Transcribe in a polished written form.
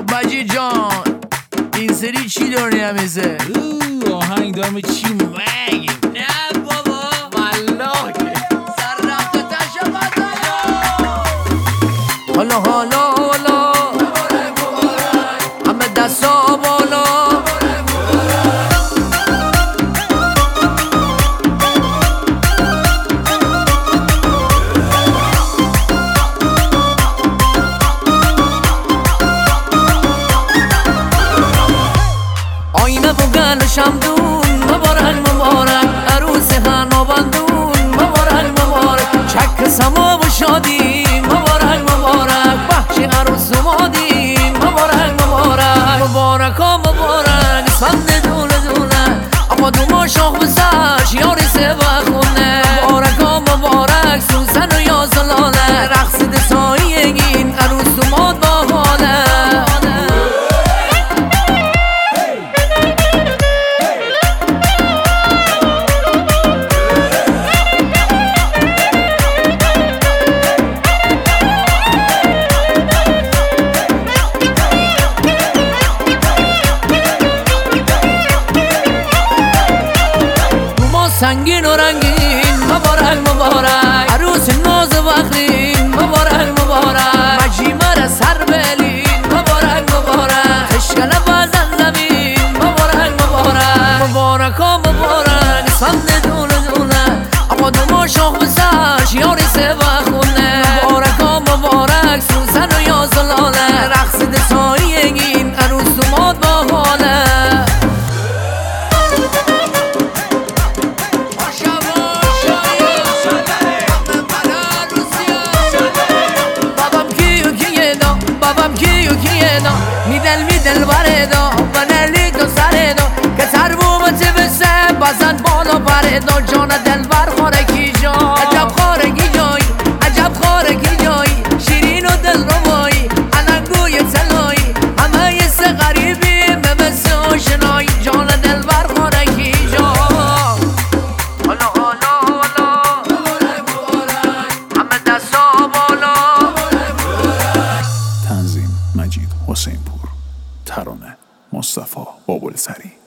مجید جان این سری چی داری همیزه؟ آهنگ دارم چی مگی؟ نه بابا والله سر رفته تشبت حالا حالا حالا همه دستا بالا آینه بگل شمدون مبارک مبارک عروس هنو بندون مبارک مبارک چک سما و شادی مبارک مبارک بخش عروس اومادی مبارک مبارک مبارک ها مبارک اسفند دونه دونه اما دوما شاخ بسرش یاری سه بخونه مبارک ها مبارک سوسن و یا زلاله رقص دساییگین عروس اوماد با حاله سنگین و رنگین مبارک مبارک عروس ناز و فخرین مبارک مبارک مجیمر سر بلین مبارک مبارک اشکال بازن زمین مبارک مبارک مبارک ها مبارک اسفند دونه دونه اما دوما شاخ بسرش یاری سه بخونه مبارک ها مبارک سوسن و یا زلاله رقص دساییگین عروس اوماد با حاله میدل بردا و نلی تو سردا که تربومت بسه بزن بالا بردا جان دل بر خارکی جا عجب خارکی جایی عجب خارکی جایی شیرین و دل روایی علنگوی تلایی همه یه سه غریبی مبسه آشنایی جان دل بر خارکی جا حالا حالا حالا همه دستا بالا تنظیم مجید حسین پور، ترانه مصطفی بابلسری.